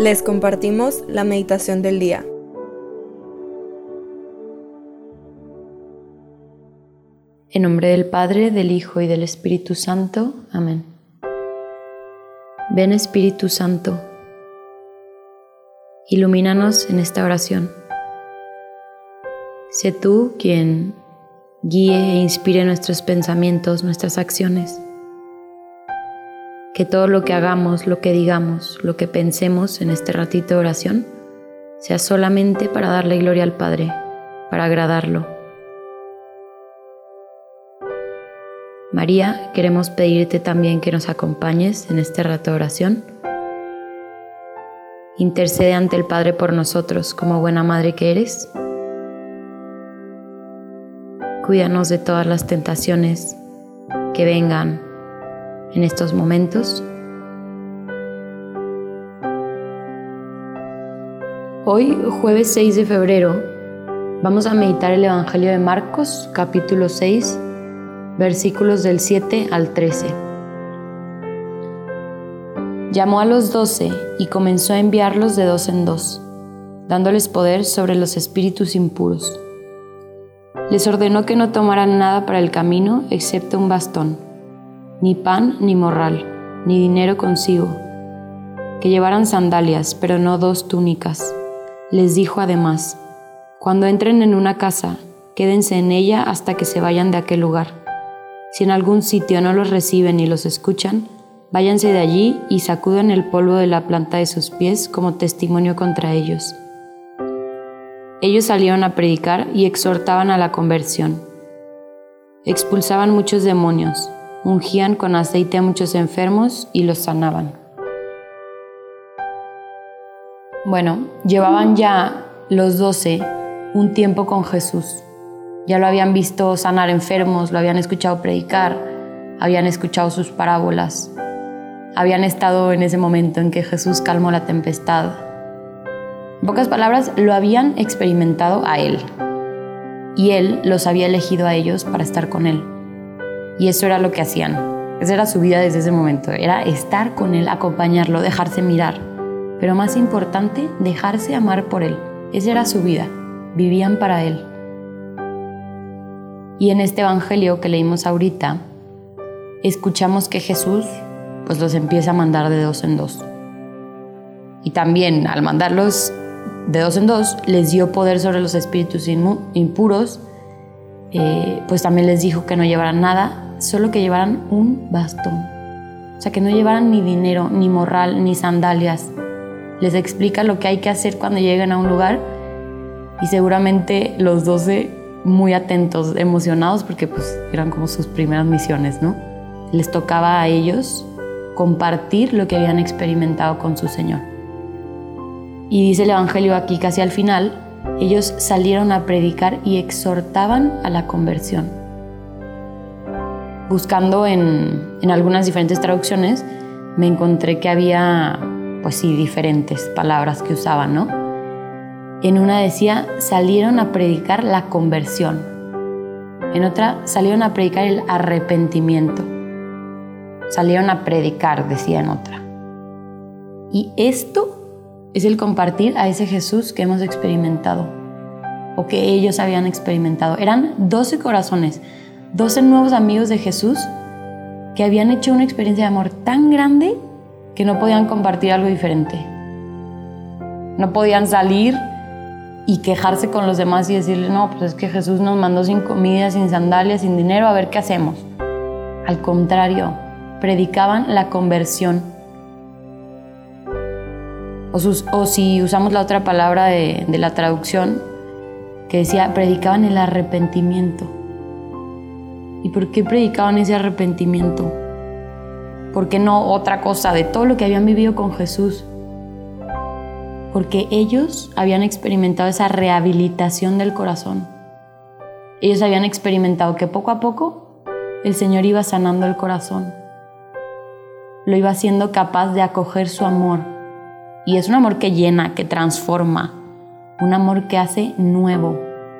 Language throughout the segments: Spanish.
Les compartimos la meditación del día. En nombre del Padre, del Hijo y del Espíritu Santo. Amén. Ven Espíritu Santo, ilumínanos en esta oración. Sé tú quien guíe e inspire nuestros pensamientos, nuestras acciones. Que todo lo que hagamos, lo que digamos, lo que pensemos en este ratito de oración sea solamente para darle gloria al Padre, para agradarlo. María, queremos pedirte también que nos acompañes en este rato de oración. Intercede ante el Padre por nosotros como buena madre que eres. Cuídanos de todas las tentaciones que vengan en estos momentos. Hoy, jueves 6 de febrero, vamos a meditar el Evangelio de Marcos, capítulo 6, versículos del 7 al 13. Llamó a los 12 y comenzó a enviarlos de dos en dos, dándoles poder sobre los espíritus impuros. Les ordenó que no tomaran nada para el camino excepto un bastón, ni pan ni morral, ni dinero consigo, que llevaran sandalias, pero no 2 túnicas. Les dijo además: cuando entren en una casa, quédense en ella hasta que se vayan de aquel lugar. Si en algún sitio no los reciben ni los escuchan, váyanse de allí y sacudan el polvo de la planta de sus pies como testimonio contra ellos. Ellos salieron a predicar y exhortaban a la conversión. Expulsaban muchos demonios, ungían con aceite a muchos enfermos y los sanaban. Bueno, llevaban ya los 12 un tiempo con Jesús. Ya lo habían visto sanar enfermos, lo habían escuchado predicar, habían escuchado sus parábolas, habían estado en ese momento en que Jesús calmó la tempestad. En pocas palabras, lo habían experimentado a Él, y Él los había elegido a ellos para estar con Él. Y eso era lo que hacían. Esa era su vida desde ese momento. Era estar con Él, acompañarlo, dejarse mirar. Pero más importante, dejarse amar por Él. Esa era su vida. Vivían para Él. Y en este evangelio que leímos ahorita, escuchamos que Jesús pues los empieza a mandar de dos en dos. Y también al mandarlos de dos en dos, les dio poder sobre los espíritus impuros. Pues también les dijo que no llevaran nada, solo que llevaran un bastón. O sea, que no llevaran ni dinero, ni morral, ni sandalias. Les explica lo que hay que hacer cuando lleguen a un lugar, y seguramente los 12 muy atentos, emocionados, porque pues eran como sus primeras misiones, ¿no? Les tocaba a ellos compartir lo que habían experimentado con su Señor. Y dice el Evangelio aquí casi al final, ellos salieron a predicar y exhortaban a la conversión. Buscando en algunas diferentes traducciones, me encontré que había, pues sí, diferentes palabras que usaban, ¿no? En una decía, salieron a predicar la conversión. En otra, salieron a predicar el arrepentimiento. Salieron a predicar, decía en otra. Y esto es el compartir a ese Jesús que hemos experimentado, o que ellos habían experimentado. Eran 12 corazones, 12 nuevos amigos de Jesús que habían hecho una experiencia de amor tan grande que no podían compartir algo diferente. No podían salir y quejarse con los demás y decirle, no, pues es que Jesús nos mandó sin comida, sin sandalias, sin dinero, a ver qué hacemos. Al contrario, predicaban la conversión. O si usamos la otra palabra de la traducción, que decía, predicaban el arrepentimiento. ¿Y por qué predicaban ese arrepentimiento? ¿Por qué no otra cosa de todo lo que habían vivido con Jesús? Porque ellos habían experimentado esa rehabilitación del corazón. Ellos habían experimentado que poco a poco el Señor iba sanando el corazón. Lo iba haciendo capaz de acoger su amor. Y es un amor que llena, que transforma, un amor que hace nuevo.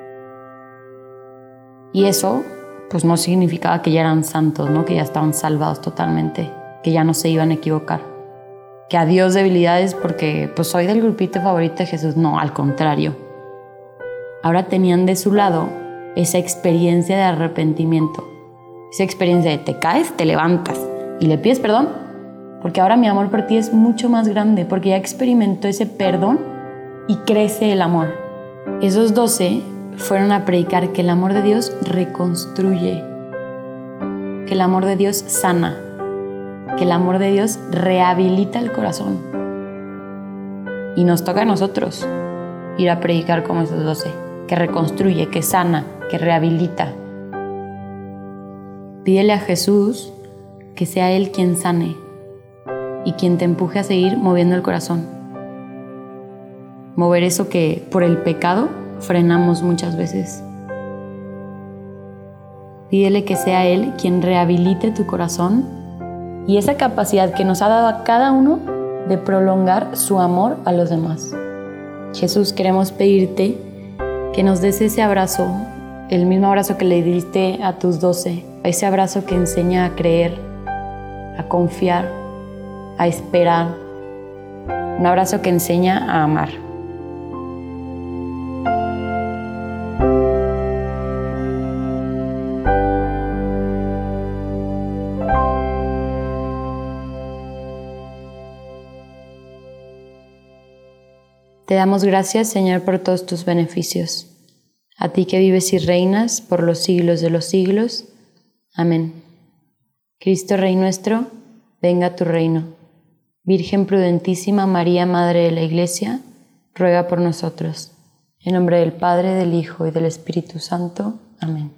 Y eso, pues no significaba que ya eran santos, ¿no? Que ya estaban salvados totalmente, que ya no se iban a equivocar. que adiós debilidades porque pues soy del grupito favorito de Jesús. No, al contrario. Ahora tenían de su lado esa experiencia de arrepentimiento, esa experiencia de te caes, te levantas y le pides perdón, porque ahora mi amor por ti es mucho más grande, porque ya experimentó ese perdón y crece el amor. Esos 12 fueron a predicar que el amor de Dios reconstruye, que el amor de Dios sana, que el amor de Dios rehabilita el corazón. Y nos toca a nosotros ir a predicar como esos 12, que reconstruye, que sana, que rehabilita. Pídele a Jesús que sea Él quien sane y quien te empuje a seguir moviendo el corazón. Mover eso que por el pecado frenamos muchas veces. Pídele que sea Él quien rehabilite tu corazón y esa capacidad que nos ha dado a cada uno de prolongar su amor a los demás. Jesús, queremos pedirte que nos des ese abrazo, el mismo abrazo que le diste a tus 12, ese abrazo que enseña a creer, a confiar, a esperar, un abrazo que enseña a amar. Te damos gracias, Señor, por todos tus beneficios. A ti que vives y reinas por los siglos de los siglos. Amén. Cristo Rey nuestro, venga a tu reino. Virgen prudentísima María, Madre de la Iglesia, ruega por nosotros. En nombre del Padre, del Hijo y del Espíritu Santo. Amén.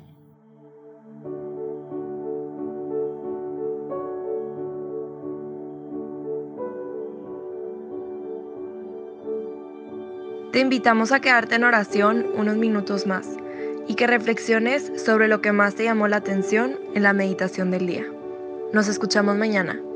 Te invitamos a quedarte en oración unos minutos más y que reflexiones sobre lo que más te llamó la atención en la meditación del día. Nos escuchamos mañana.